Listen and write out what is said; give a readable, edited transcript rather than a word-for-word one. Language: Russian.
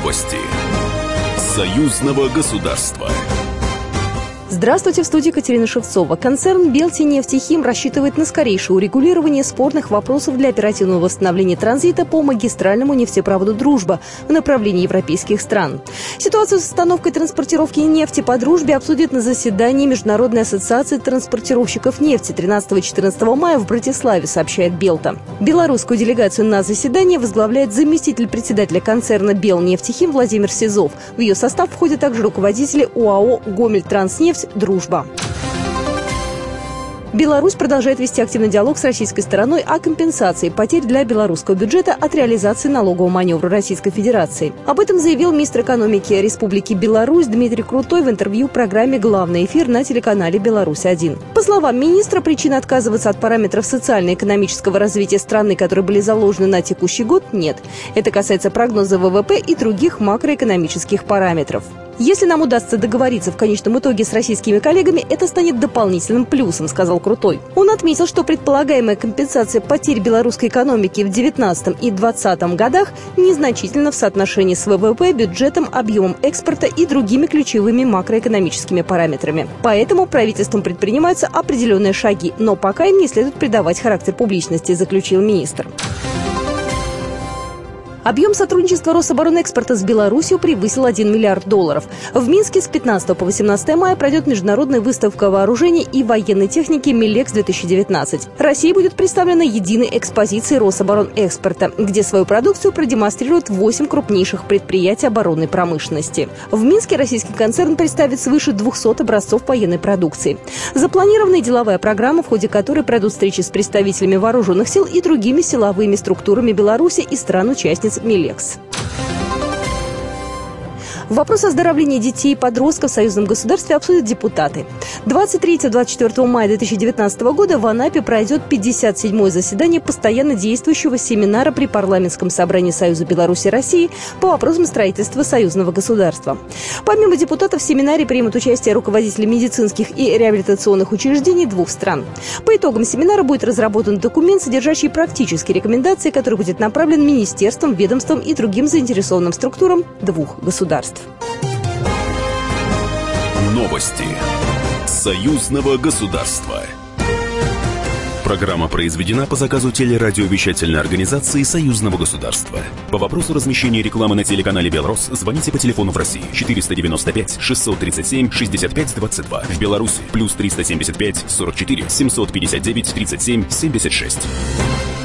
Новости союзного государства. Здравствуйте, в студии Катерина Шевцова. Концерн «Белтенефтехим» рассчитывает на скорейшее урегулирование спорных вопросов для оперативного восстановления транзита по магистральному нефтепроводу «Дружба» в направлении европейских стран. Ситуацию с остановкой транспортировки нефти по «Дружбе» обсудят на заседании Международной ассоциации транспортировщиков нефти 13-14 мая в Братиславе, сообщает «Белта». Белорусскую делегацию на заседании возглавляет заместитель председателя концерна «Белнефтехим» Владимир Сизов. В ее состав входят также руководители ОАО «Гомельтранснефть», «Дружба». Беларусь продолжает вести активный диалог с российской стороной о компенсации потерь для белорусского бюджета от реализации налогового маневра Российской Федерации. Об этом заявил министр экономики Республики Беларусь Дмитрий Крутой в интервью программе «Главный эфир» на телеканале «Беларусь-1». По словам министра, причины отказываться от параметров социально-экономического развития страны, которые были заложены на текущий год, нет. Это касается прогноза ВВП и других макроэкономических параметров. Если нам удастся договориться в конечном итоге с российскими коллегами, это станет дополнительным плюсом, сказал Крутой. Он отметил, что предполагаемая компенсация потерь белорусской экономики в 2019 и 2020 годах незначительна в соотношении с ВВП, бюджетом, объемом экспорта и другими ключевыми макроэкономическими параметрами. Поэтому правительством предпринимаются определенные шаги, но пока им не следует придавать характер публичности, заключил министр. Объем сотрудничества Рособоронэкспорта с Беларусью превысил $1 миллиард. В Минске с 15 по 18 мая пройдет международная выставка вооружений и военной техники «Милекс-2019». Россия будет представлена единой экспозицией Рособоронэкспорта, где свою продукцию продемонстрируют 8 крупнейших предприятий оборонной промышленности. В Минске российский концерн представит свыше 200 образцов военной продукции. Запланирована деловая программа, в ходе которой пройдут встречи с представителями вооруженных сил и другими силовыми структурами Беларуси и стран-участниц «Милекс». Вопрос оздоровления детей и подростков в союзном государстве обсудят депутаты. 23-24 мая 2019 года в Анапе пройдет 57-е заседание постоянно действующего семинара при парламентском собрании Союза Беларуси и России по вопросам строительства союзного государства. Помимо депутатов в семинаре примут участие руководители медицинских и реабилитационных учреждений двух стран. По итогам семинара будет разработан документ, содержащий практические рекомендации, который будет направлен министерствам, ведомствам и другим заинтересованным структурам двух государств. Новости союзного государства. Программа произведена по заказу телерадиовещательной организации Союзного государства. По вопросу размещения рекламы на телеканале «Белрос» звоните по телефону в России 495-637-65-22. В Беларуси +375-44-759-37-76.